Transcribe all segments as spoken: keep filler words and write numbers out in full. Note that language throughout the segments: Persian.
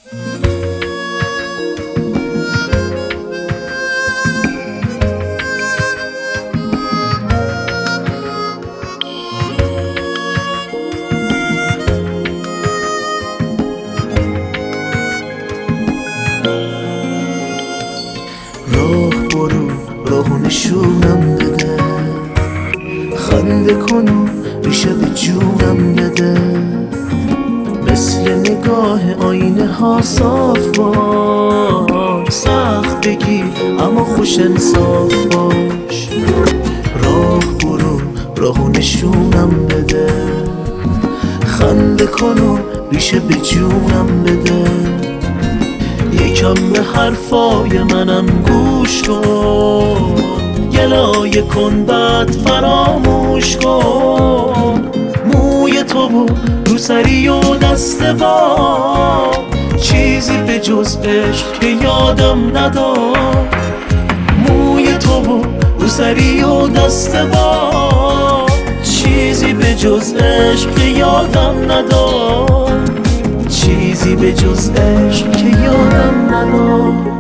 راه برو راهو نشونم بده، خنده کن و ریشه به جونم بده، مثل نگاه آینه ها صاف باش، سخت بگیر اما خوش انصاف باش. راه برو راهو نشونم بده، خنده کن و ریشه به جونم بده، یکم به حرفای منم گوش کن، گلایه کن بعد فراموش کن. موی تو و روسری و دست با، چیزی به جز عشق که یادم نداد. موی تو و روسری و دست با، چیزی به جز عشق که یادم نداد، چیزی به جز عشق که یادم نداد.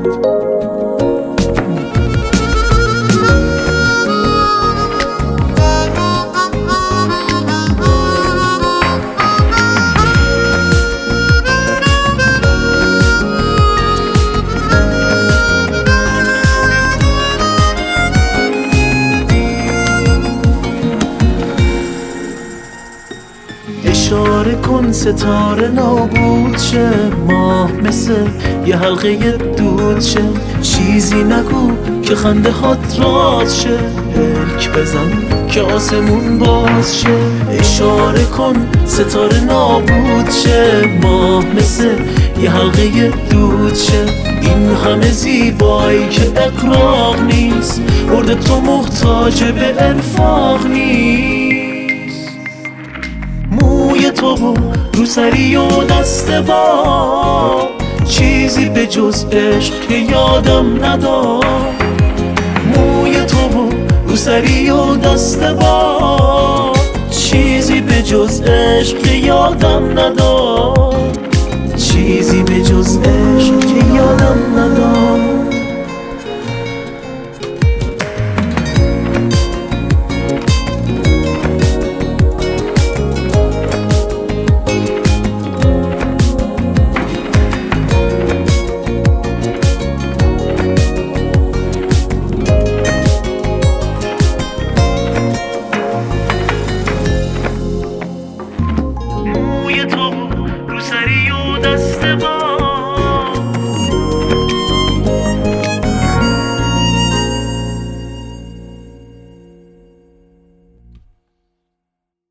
اشاره کن ستاره نابود شه، ماه مثل یه حلقه دود شه، چیزی نگو که خنده هات راز شه، هلک بزن که آسمون باز شه. اشاره کن ستاره نابود شه، ماه مثل یه حلقه دود شه، این همه زیبایی که اقراق نیست، برد تو محتاج به ارفاق نیست. موی تو و روسری و دست با، چیزی به جز عشق که یادم نداد. موی تو و روسری و دست با، چیزی به جز عشق که یادم نداد، چیزی به جز عشق که یادم نداد.